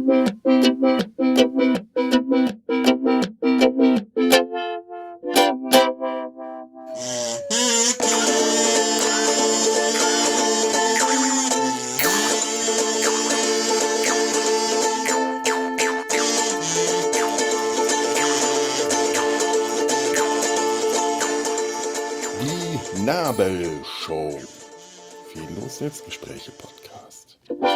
Die Nabelshow. Fehllos Selbstgespräche-Podcast.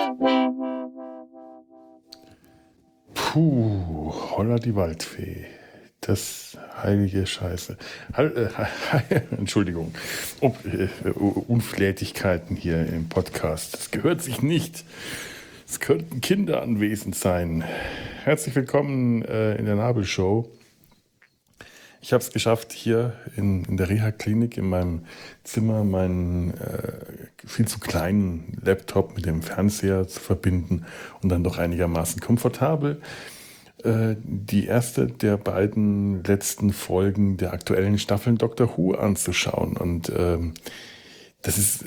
Holla die Waldfee. Das heilige Scheiße. Entschuldigung. Unflätigkeiten hier im Podcast. Das gehört sich nicht. Es könnten Kinder anwesend sein. Herzlich willkommen in der Nabelshow. Ich habe es geschafft, hier in der Reha-Klinik in meinem Zimmer meinen viel zu kleinen Laptop mit dem Fernseher zu verbinden und dann doch einigermaßen komfortabel die erste der beiden letzten Folgen der aktuellen Staffeln Doctor Who anzuschauen. Und das ist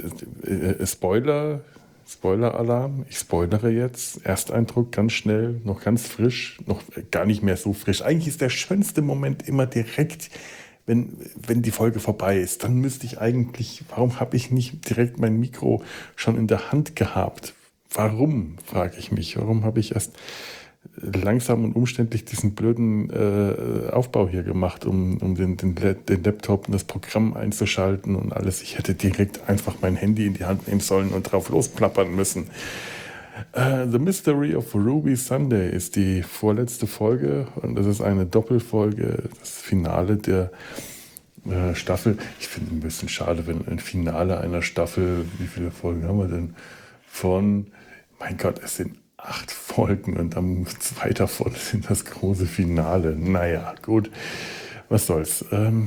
Spoiler-Alarm. Ich spoilere jetzt. Ersteindruck ganz schnell, noch ganz frisch, noch gar nicht mehr so frisch. Eigentlich ist der schönste Moment immer direkt, wenn die Folge vorbei ist. Dann müsste ich eigentlich, warum habe ich nicht direkt mein Mikro schon in der Hand gehabt? Warum, frage ich mich. Warum habe ich erst langsam und umständlich diesen blöden Aufbau hier gemacht, um den Laptop und das Programm einzuschalten und alles. Ich hätte direkt einfach mein Handy in die Hand nehmen sollen und drauf losplappern müssen. The Mystery of Ruby Sunday ist die vorletzte Folge und das ist eine Doppelfolge, das Finale der Staffel. Ich finde es ein bisschen schade, wenn ein Finale einer Staffel, wie viele Folgen haben wir denn? Mein Gott, es sind 8 Folgen und dann 2 davon sind das große Finale. Naja, gut, was soll's.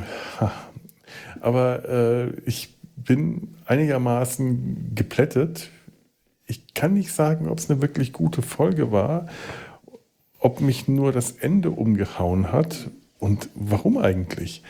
Aber ich bin einigermaßen geplättet. Ich kann nicht sagen, ob es eine wirklich gute Folge war, ob mich nur das Ende umgehauen hat und warum eigentlich.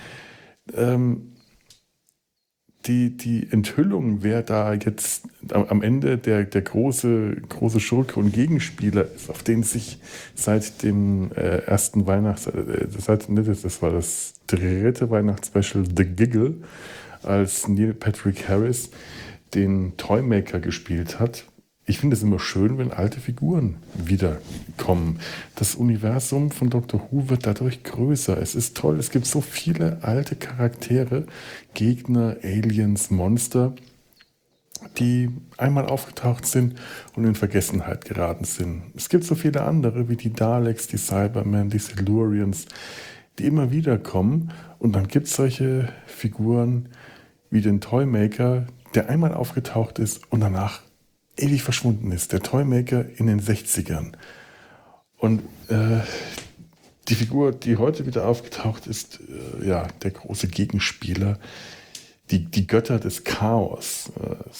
Die Enthüllung, wer da jetzt am Ende der große Schurke und Gegenspieler ist, auf den sich seit dem ersten das war das 3. Weihnachtsspecial The Giggle, als Neil Patrick Harris den Toymaker gespielt hat. Ich finde es immer schön, wenn alte Figuren wiederkommen. Das Universum von Doctor Who wird dadurch größer. Es ist toll, es gibt so viele alte Charaktere, Gegner, Aliens, Monster, die einmal aufgetaucht sind und in Vergessenheit geraten sind. Es gibt so viele andere, wie die Daleks, die Cybermen, die Silurians, die immer wieder kommen. Und dann gibt es solche Figuren wie den Toymaker, der einmal aufgetaucht ist und danach ewig verschwunden ist. Der Toymaker in den 60ern. Und die Figur, die heute wieder aufgetaucht ist, der große Gegenspieler, die Götter des Chaos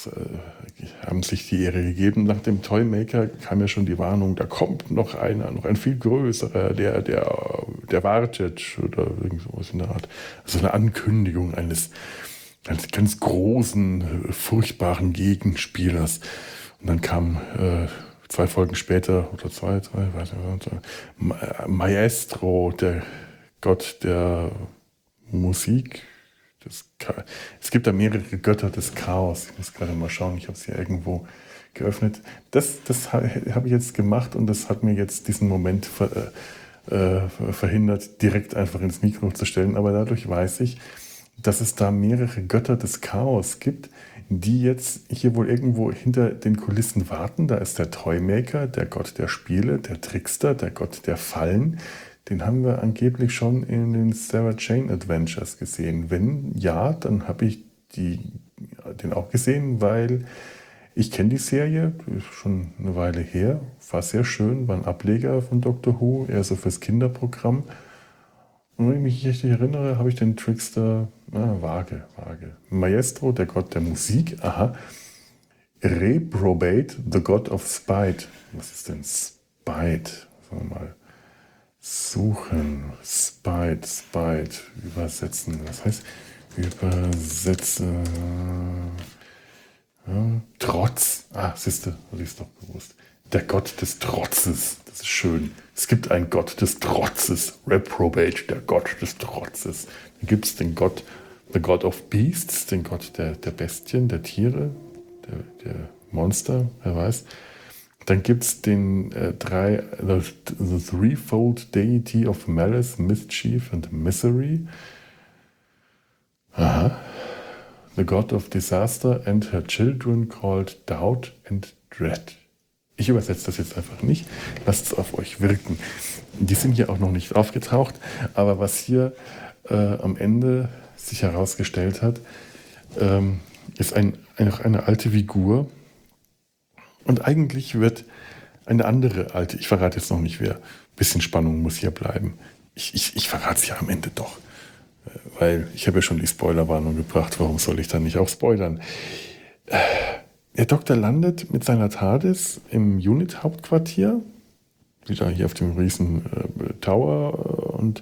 haben sich die Ehre gegeben. Nach dem Toymaker kam ja schon die Warnung, da kommt noch ein viel größerer, der wartet oder irgendwas in der Art. Also eine Ankündigung eines ganz großen, furchtbaren Gegenspielers. Und dann kam 2 Folgen später, oder 2, 3, weiß nicht, Maestro, der Gott der Musik. Es gibt da mehrere Götter des Chaos. Ich muss gerade mal schauen, ich habe es hier irgendwo geöffnet. Das habe ich jetzt gemacht und das hat mir jetzt diesen Moment verhindert, direkt einfach ins Mikro zu stellen. Aber dadurch weiß ich, dass es da mehrere Götter des Chaos gibt, die jetzt hier wohl irgendwo hinter den Kulissen warten. Da ist der Toymaker, der Gott der Spiele, der Trickster, der Gott der Fallen. Den haben wir angeblich schon in den Sarah Jane Adventures gesehen. Wenn ja, dann habe ich den auch gesehen, weil ich kenne die Serie, ist schon eine Weile her, war sehr schön, war ein Ableger von Doctor Who, eher so fürs Kinderprogramm. Und wenn ich mich richtig erinnere, habe ich den Trickster, vage. Maestro, der Gott der Musik, aha. Reprobate, the God of Spite. Was ist denn Spite? Sagen wir mal suchen. Spite, übersetzen. Was heißt übersetze? Trotz. Siehste, habe ich es doch gewusst. Der Gott des Trotzes. Das ist schön. Es gibt einen Gott des Trotzes. Reprobate, der Gott des Trotzes. Dann gibt es den Gott, the God of Beasts, den Gott der Bestien, der Tiere, der Monster, wer weiß. Dann gibt es den the Threefold Deity of Malice, Mischief and Misery. Aha. The God of Disaster and her children called Doubt and Dread. Ich übersetze das jetzt einfach nicht. Lasst es auf euch wirken. Die sind hier auch noch nicht aufgetaucht, aber was hier am Ende sich herausgestellt hat, ist eine alte Figur. Und eigentlich wird eine andere alte, ich verrate jetzt noch nicht wer, ein bisschen Spannung muss hier bleiben. Ich verrate es ja am Ende doch. Weil ich habe ja schon die Spoilerwarnung gebracht, warum soll ich dann nicht auch spoilern? Der Doktor landet mit seiner TARDIS im Unit-Hauptquartier, wieder hier auf dem riesen Tower, und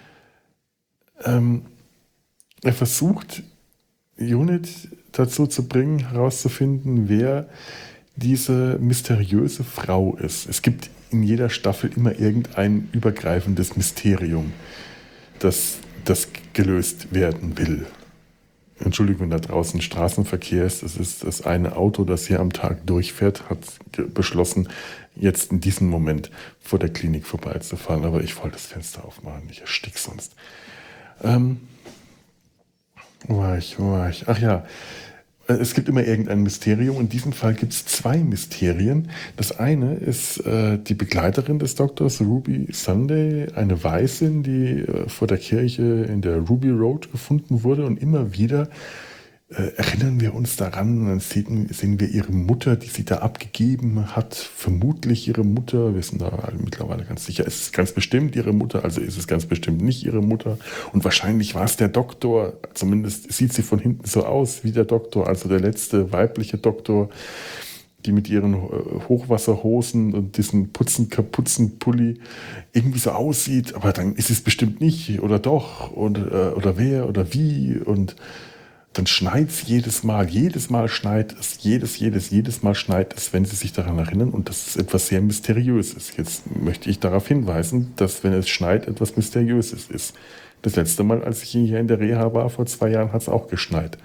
er versucht, Unit dazu zu bringen, herauszufinden, wer diese mysteriöse Frau ist. Es gibt in jeder Staffel immer irgendein übergreifendes Mysterium, das gelöst werden will. Entschuldigung, wenn da draußen Straßenverkehr ist. Es ist das eine Auto, das hier am Tag durchfährt, hat beschlossen, jetzt in diesem Moment vor der Klinik vorbeizufahren. Aber ich wollte das Fenster aufmachen, ich erstick sonst. Wo war ich? Ach ja, es gibt immer irgendein Mysterium. In diesem Fall gibt es zwei Mysterien. Das eine ist die Begleiterin des Doktors, Ruby Sunday, eine Waisin, die vor der Kirche in der Ruby Road gefunden wurde. Und immer wieder erinnern wir uns daran, und dann sehen wir ihre Mutter, die sie da abgegeben hat. Vermutlich ihre Mutter. Wir sind da mittlerweile ganz sicher, es ist ganz bestimmt ihre Mutter, also ist es ganz bestimmt nicht ihre Mutter. Und wahrscheinlich war es der Doktor, zumindest sieht sie von hinten so aus wie der Doktor, also der letzte weibliche Doktor, die mit ihren Hochwasserhosen und diesen Kapuzenpulli irgendwie so aussieht. Aber dann ist es bestimmt nicht, oder doch, oder wer, oder wie, und dann schneit es jedes Mal schneit es, jedes Mal schneit es, wenn Sie sich daran erinnern, und das ist etwas sehr Mysteriöses. Jetzt möchte ich darauf hinweisen, dass, wenn es schneit, etwas Mysteriöses ist. Das letzte Mal, als ich hier in der Reha war, vor 2 Jahren, hat es auch geschneit.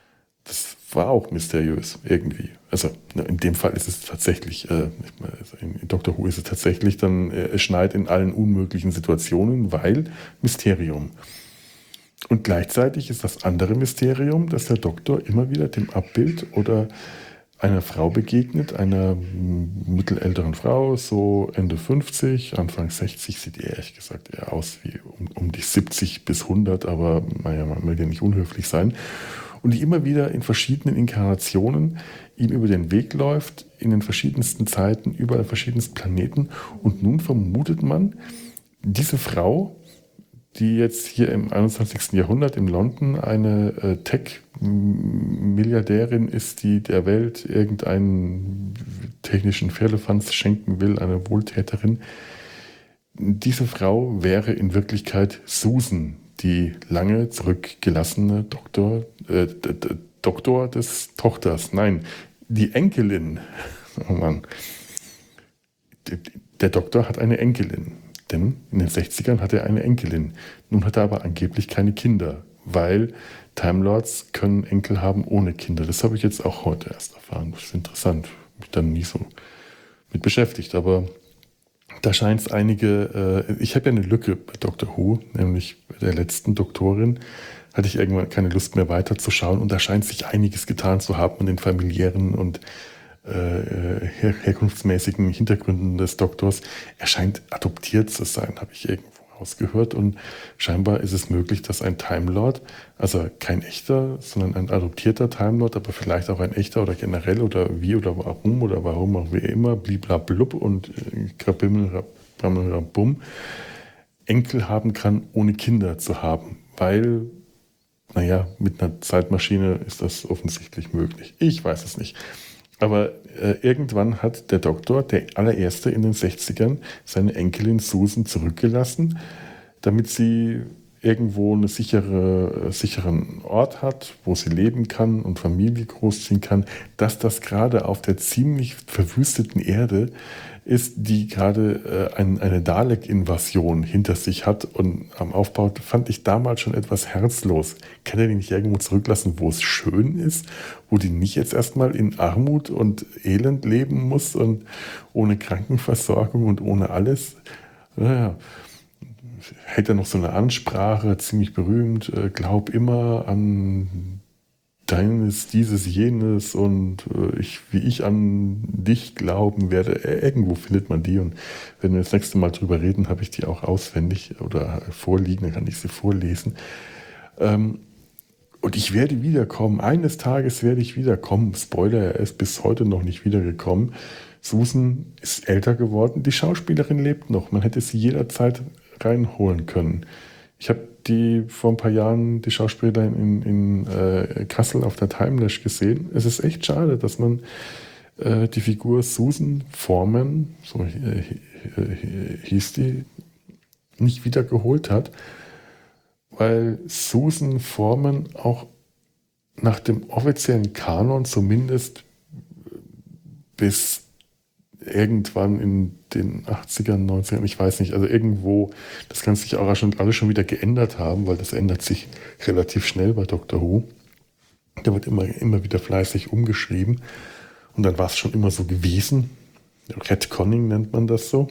Das war auch mysteriös, irgendwie. Also in dem Fall ist es tatsächlich, in Doctor Who ist es tatsächlich dann, es schneit in allen unmöglichen Situationen, weil Mysterium. Und gleichzeitig ist das andere Mysterium, dass der Doktor immer wieder dem Abbild oder einer Frau begegnet, einer mittelälteren Frau, so Ende 50, Anfang 60, sieht ehrlich gesagt eher aus wie um die 70 bis 100, aber naja, man will ja nicht unhöflich sein. Und die immer wieder in verschiedenen Inkarnationen ihm über den Weg läuft, in den verschiedensten Zeiten, über verschiedensten Planeten. Und nun vermutet man, diese Frau, die jetzt hier im 21. Jahrhundert in London eine Tech-Milliardärin ist, die der Welt irgendeinen technischen Firlefanz schenken will, eine Wohltäterin. Diese Frau wäre in Wirklichkeit Susan, die lange zurückgelassene Doktor des Tochters. Nein, die Enkelin. Oh Mann. Der Doktor hat eine Enkelin. Denn in den 60ern hatte er eine Enkelin. Nun hat er aber angeblich keine Kinder, weil Time Lords können Enkel haben ohne Kinder. Das habe ich jetzt auch heute erst erfahren. Das ist interessant. Mich dann nie so mit beschäftigt. Aber da scheint es einige, ich habe ja eine Lücke bei Doctor Who, nämlich bei der letzten Doktorin hatte ich irgendwann keine Lust mehr weiterzuschauen, und da scheint sich einiges getan zu haben an den familiären und herkunftsmäßigen Hintergründen des Doktors. Er scheint adoptiert zu sein, habe ich irgendwo rausgehört, und scheinbar ist es möglich, dass ein Time Lord, also kein echter, sondern ein adoptierter Time Lord, aber vielleicht auch ein echter oder generell oder wie oder warum auch wie immer, bliblablub und krabimmelrabum, Enkel haben kann, ohne Kinder zu haben, weil, naja, mit einer Zeitmaschine ist das offensichtlich möglich. Ich weiß es nicht. Aber irgendwann hat der Doktor, der allererste in den 60ern, seine Enkelin Susan zurückgelassen, damit sie irgendwo einen sicheren Ort hat, wo sie leben kann und Familie großziehen kann, dass das gerade auf der ziemlich verwüsteten Erde ist, die gerade eine Dalek-Invasion hinter sich hat und am Aufbau, fand ich damals schon etwas herzlos. Kann er die nicht irgendwo zurücklassen, wo es schön ist, wo die nicht jetzt erstmal in Armut und Elend leben muss und ohne Krankenversorgung und ohne alles? Naja, hält er noch so eine Ansprache, ziemlich berühmt, glaub immer an deines, dieses, jenes und wie ich an dich glauben werde. Irgendwo findet man die, und wenn wir das nächste Mal drüber reden, habe ich die auch auswendig oder vorliegen, dann kann ich sie vorlesen. Und ich werde wiederkommen, eines Tages werde ich wiederkommen. Spoiler, er ist bis heute noch nicht wiedergekommen. Susan ist älter geworden, die Schauspielerin lebt noch, man hätte sie jederzeit reinholen können. Ich habe die vor ein paar Jahren, die Schauspielerin in Kassel auf der Timelash gesehen. Es ist echt schade, dass man die Figur Susan Foreman, so hieß die, nicht wieder geholt hat, weil Susan Foreman auch nach dem offiziellen Kanon zumindest bis irgendwann in den 80ern, 90ern, ich weiß nicht, also irgendwo, das kann sich auch schon, alles schon wieder geändert haben, weil das ändert sich relativ schnell bei Doctor Who. Da wird immer wieder fleißig umgeschrieben, und dann war es schon immer so gewesen. Retconning nennt man das so.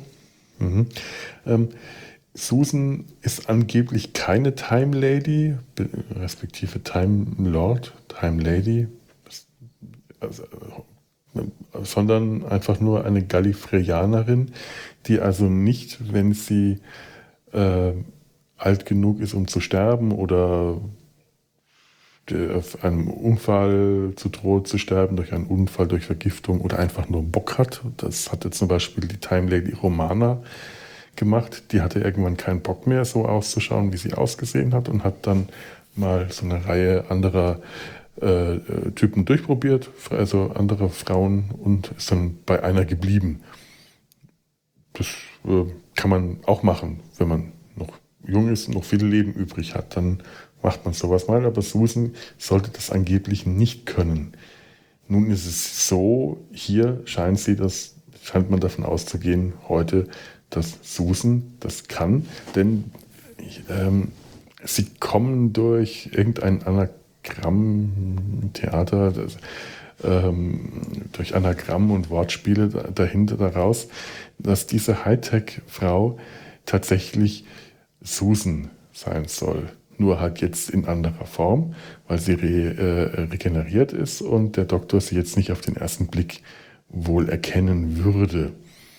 Susan ist angeblich keine Time Lady, respektive Time Lord, Time Lady, also, sondern einfach nur eine Gallifreyanerin, die also nicht, wenn sie alt genug ist, um zu sterben oder auf einem Unfall zu droht zu sterben, durch einen Unfall, durch Vergiftung oder einfach nur Bock hat. Das hatte zum Beispiel die Time Lady Romana gemacht. Die hatte irgendwann keinen Bock mehr, so auszuschauen, wie sie ausgesehen hat, und hat dann mal so eine Reihe anderer Typen durchprobiert, also andere Frauen, und ist dann bei einer geblieben. Das kann man auch machen, wenn man noch jung ist und noch viel Leben übrig hat, dann macht man sowas mal, aber Susan sollte das angeblich nicht können. Nun ist es so, hier scheint man davon auszugehen heute, dass Susan das kann, denn sie kommen durch irgendein Anagramm-Theater, durch Anagramm und Wortspiele dahinter daraus, dass diese Hightech-Frau tatsächlich Susan sein soll. Nur halt jetzt in anderer Form, weil sie regeneriert ist und der Doktor sie jetzt nicht auf den ersten Blick wohl erkennen würde.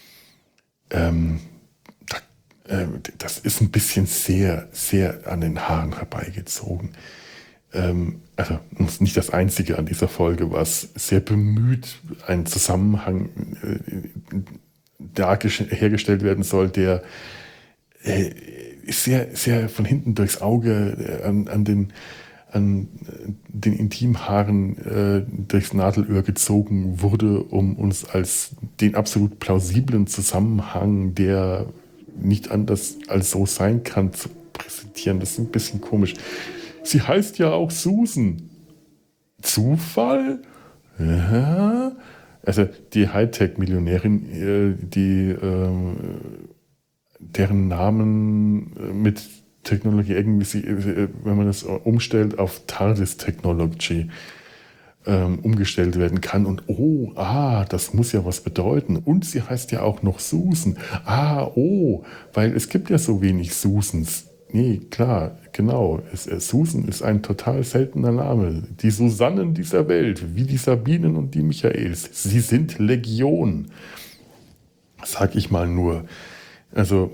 Das ist ein bisschen sehr, sehr an den Haaren herbeigezogen. Also nicht das Einzige an dieser Folge, was sehr bemüht einen Zusammenhang hergestellt werden soll, der sehr, sehr von hinten durchs Auge an den Intimhaaren durchs Nadelöhr gezogen wurde, um uns als den absolut plausiblen Zusammenhang, der nicht anders als so sein kann, zu präsentieren. Das ist ein bisschen komisch. Sie heißt ja auch Susan. Zufall? Ja. Also die Hightech-Millionärin, deren Namen mit Technologie irgendwie, wenn man das umstellt auf TARDIS Technology, umgestellt werden kann. Und das muss ja was bedeuten. Und sie heißt ja auch noch Susan. Weil es gibt ja so wenig Susans. Nee, klar, genau. Susan ist ein total seltener Name. Die Susannen dieser Welt, wie die Sabinen und die Michaels, sie sind Legion. Sag ich mal nur. Also,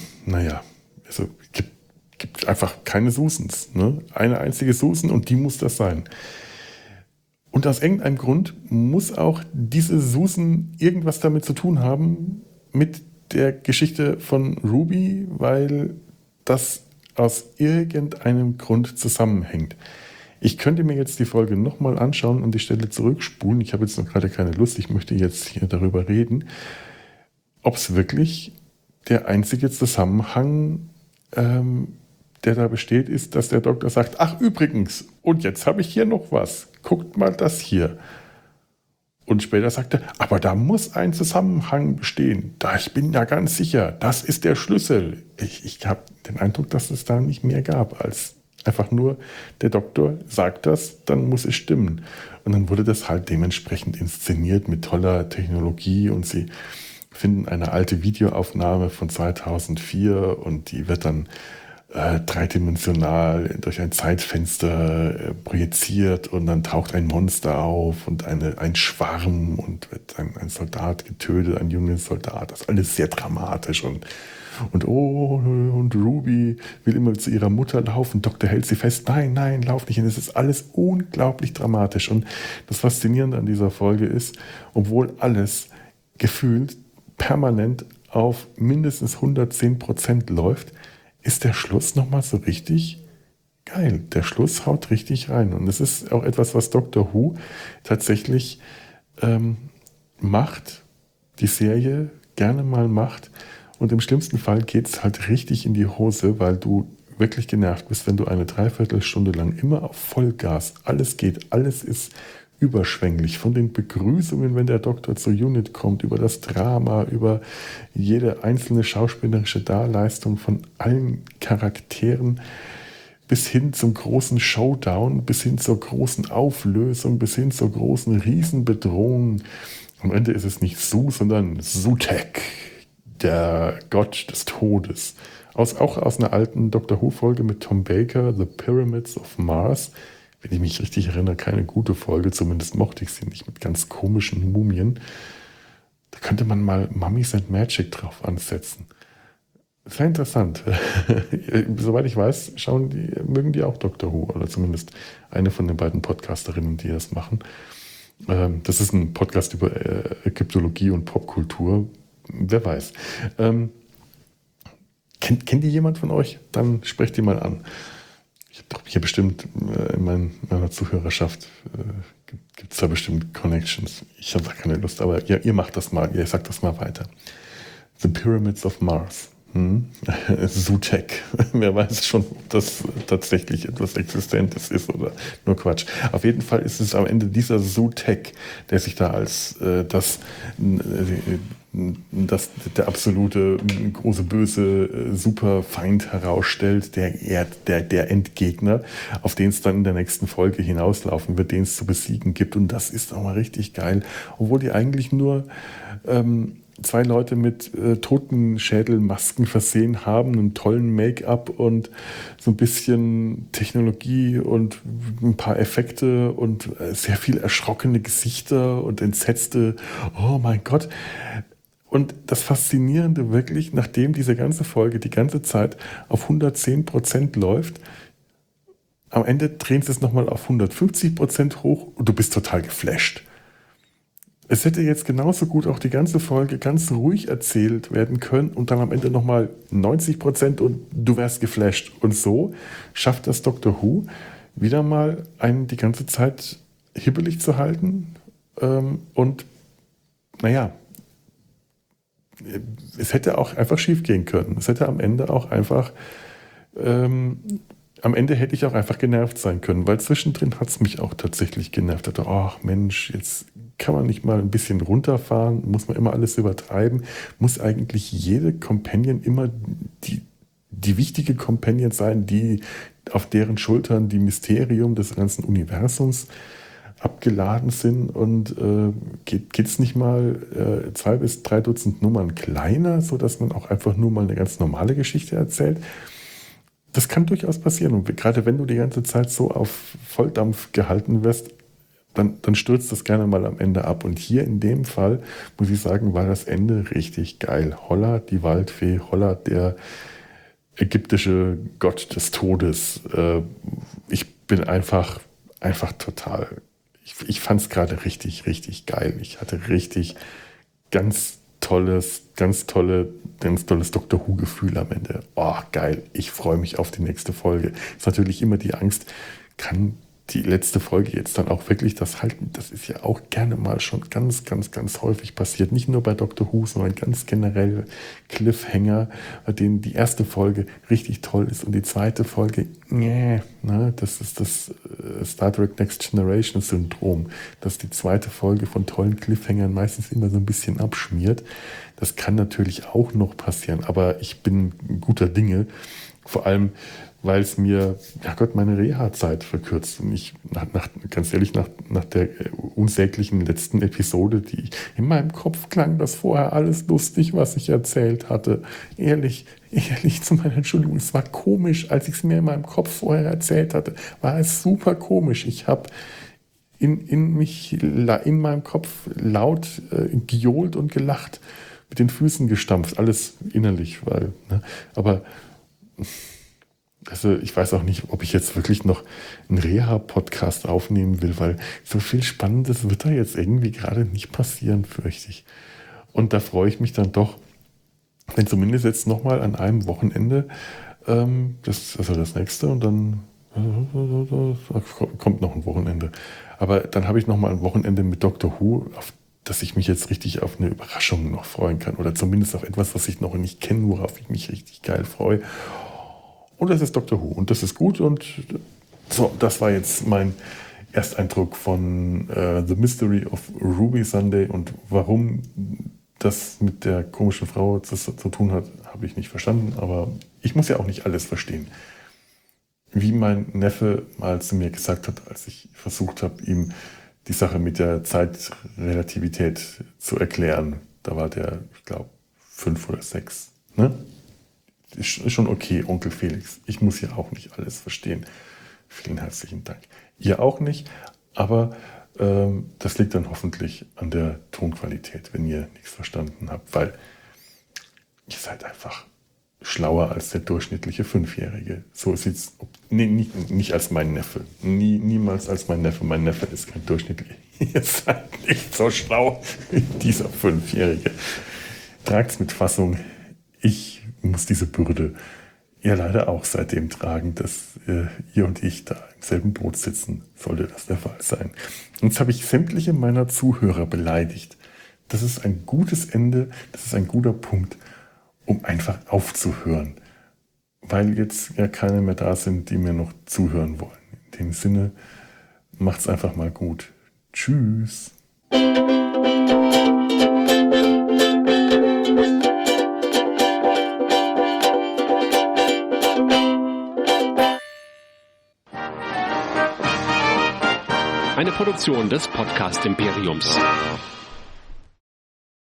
gibt einfach keine Susans. Ne? Eine einzige Susan, und die muss das sein. Und aus irgendeinem Grund muss auch diese Susan irgendwas damit zu tun haben, mit der Geschichte von Ruby, weil das aus irgendeinem Grund zusammenhängt. Ich könnte mir jetzt die Folge nochmal anschauen und die Stelle zurückspulen. Ich habe jetzt noch gerade keine Lust, ich möchte jetzt hier darüber reden, ob es wirklich der einzige Zusammenhang der da besteht, ist, dass der Doktor sagt, ach übrigens, und jetzt habe ich hier noch was. Guckt mal das hier. Und später sagt er, aber da muss ein Zusammenhang bestehen. Ich bin ja ganz sicher, das ist der Schlüssel. Ich habe den Eindruck, dass es da nicht mehr gab, als einfach nur, der Doktor sagt das, dann muss es stimmen. Und dann wurde das halt dementsprechend inszeniert mit toller Technologie und sie finden eine alte Videoaufnahme von 2004 und die wird dann dreidimensional durch ein Zeitfenster projiziert und dann taucht ein Monster auf und ein Schwarm und wird ein Soldat getötet, ein junger Soldat. Das ist alles sehr dramatisch und Ruby will immer zu ihrer Mutter laufen, Doktor hält sie fest, nein, lauf nicht. Und es ist alles unglaublich dramatisch. Und das Faszinierende an dieser Folge ist, obwohl alles gefühlt permanent auf mindestens 110% läuft, ist der Schluss nochmal so richtig geil. Der Schluss haut richtig rein. Und es ist auch etwas, was Doctor Who tatsächlich macht, die Serie gerne mal macht. Und im schlimmsten Fall geht es halt richtig in die Hose, weil du wirklich genervt bist, wenn du eine Dreiviertelstunde lang immer auf Vollgas, alles geht, alles ist überschwänglich. Von den Begrüßungen, wenn der Doktor zur Unit kommt, über das Drama, über jede einzelne schauspielerische Darleistung von allen Charakteren, bis hin zum großen Showdown, bis hin zur großen Auflösung, bis hin zur großen Riesenbedrohung. Am Ende ist es nicht Su, sondern Sutekh, der Gott des Todes. Auch aus einer alten Doctor Who-Folge mit Tom Baker, The Pyramids of Mars. Wenn ich mich richtig erinnere, keine gute Folge, zumindest mochte ich sie nicht, mit ganz komischen Mumien. Da könnte man mal Mummies and Magic drauf ansetzen. Sehr interessant. Soweit ich weiß, mögen die auch Doctor Who, oder zumindest eine von den beiden Podcasterinnen, die das machen. Das ist ein Podcast über Ägyptologie und Popkultur. Wer weiß. Kennt die jemand von euch? Dann sprecht die mal an. Ich habe hier bestimmt in meiner Zuhörerschaft gibt es da bestimmt Connections. Ich habe da keine Lust, aber ihr macht das mal, ihr sagt das mal weiter. The Pyramids of Mars. Sutekh. Wer weiß schon, ob das tatsächlich etwas Existentes ist oder nur Quatsch. Auf jeden Fall ist es am Ende dieser Sutekh, der sich da als der absolute große böse Superfeind herausstellt, der Endgegner, auf den es dann in der nächsten Folge hinauslaufen wird, den es zu besiegen gibt. Und das ist auch mal richtig geil, obwohl die eigentlich nur zwei Leute mit Totenschädelmasken versehen haben, einen tollen Make-up und so ein bisschen Technologie und ein paar Effekte und sehr viel erschrockene Gesichter und entsetzte, oh mein Gott. Und das Faszinierende wirklich, nachdem diese ganze Folge die ganze Zeit auf 110% läuft, am Ende drehen sie es nochmal auf 150% hoch und du bist total geflasht. Es hätte jetzt genauso gut auch die ganze Folge ganz ruhig erzählt werden können und dann am Ende nochmal 90% und du wärst geflasht. Und so schafft das Doctor Who wieder mal einen die ganze Zeit hibbelig zu halten. Und naja, es hätte auch einfach schief gehen können. Es hätte am Ende auch einfach am Ende hätte ich auch einfach genervt sein können, weil zwischendrin hat es mich auch tatsächlich genervt. Ich dachte, ach Mensch, jetzt kann man nicht mal ein bisschen runterfahren, muss man immer alles übertreiben, muss eigentlich jede Companion immer die wichtige Companion sein, die auf deren Schultern die Mysterium des ganzen Universums abgeladen sind und geht es nicht mal 2 bis 3 Dutzend Nummern kleiner, sodass man auch einfach nur mal eine ganz normale Geschichte erzählt. Das kann durchaus passieren und gerade wenn du die ganze Zeit so auf Volldampf gehalten wirst, dann stürzt das gerne mal am Ende ab. Und hier in dem Fall, muss ich sagen, war das Ende richtig geil. Holla, die Waldfee, holla, der ägyptische Gott des Todes. Ich bin einfach total, ich fand es gerade richtig, richtig geil. Ich hatte richtig ganz tolles Doctor Who-Gefühl am Ende. Oh, geil, ich freue mich auf die nächste Folge. Ist natürlich immer die Angst, kann die letzte Folge jetzt dann auch wirklich das halten, das ist ja auch gerne mal schon ganz, ganz, ganz häufig passiert. Nicht nur bei Doctor Who, sondern ganz generell Cliffhanger, bei denen die erste Folge richtig toll ist und die zweite Folge, ne, das ist das Star Trek Next Generation Syndrom, dass die zweite Folge von tollen Cliffhangern meistens immer so ein bisschen abschmiert. Das kann natürlich auch noch passieren, aber ich bin guter Dinge, vor allem weil es mir, ja Gott, meine Reha-Zeit verkürzt. Und ich, ganz ehrlich, nach der unsäglichen letzten Episode, die in meinem Kopf klang, das vorher alles lustig, was ich erzählt hatte. Ehrlich, zu meiner Entschuldigung, es war komisch, als ich es mir in meinem Kopf vorher erzählt hatte, war es super komisch. Ich habe in meinem Kopf laut gejohlt und gelacht, mit den Füßen gestampft, alles innerlich, weil, ne, aber also ich weiß auch nicht, ob ich jetzt wirklich noch einen Reha-Podcast aufnehmen will, weil so viel Spannendes wird da jetzt irgendwie gerade nicht passieren, fürchte ich. Und da freue ich mich dann doch, wenn zumindest jetzt nochmal an einem Wochenende, das nächste und dann kommt noch ein Wochenende. Aber dann habe ich nochmal ein Wochenende mit Doctor Who, auf dass ich mich jetzt richtig auf eine Überraschung noch freuen kann oder zumindest auf etwas, was ich noch nicht kenne, worauf ich mich richtig geil freue. Und das ist Doctor Who und das ist gut und so, das war jetzt mein Ersteindruck von The Mystery of Ruby Sunday und warum das mit der komischen Frau zu tun hat, habe ich nicht verstanden, aber ich muss ja auch nicht alles verstehen. Wie mein Neffe mal zu mir gesagt hat, als ich versucht habe, ihm die Sache mit der Zeitrelativität zu erklären, da war der, ich glaube, 5 oder 6, ne? Ist schon okay, Onkel Felix. Ich muss ja auch nicht alles verstehen. Vielen herzlichen Dank. Ihr auch nicht, aber das liegt dann hoffentlich an der Tonqualität, wenn ihr nichts verstanden habt, weil ihr seid einfach schlauer als der durchschnittliche 5-Jährige. So sieht's. Nee, nicht als mein Neffe. Niemals als mein Neffe. Mein Neffe ist kein durchschnittlicher. Ihr seid nicht so schlau wie dieser 5-Jährige. Tragt's mit Fassung. Ich muss diese Bürde ja leider auch seitdem tragen, dass ihr und ich da im selben Boot sitzen, sollte das der Fall sein. Und jetzt habe ich sämtliche meiner Zuhörer beleidigt. Das ist ein gutes Ende, das ist ein guter Punkt, um einfach aufzuhören. Weil jetzt ja keine mehr da sind, die mir noch zuhören wollen. In dem Sinne, macht's einfach mal gut. Tschüss. Eine Produktion des Podcast Imperiums.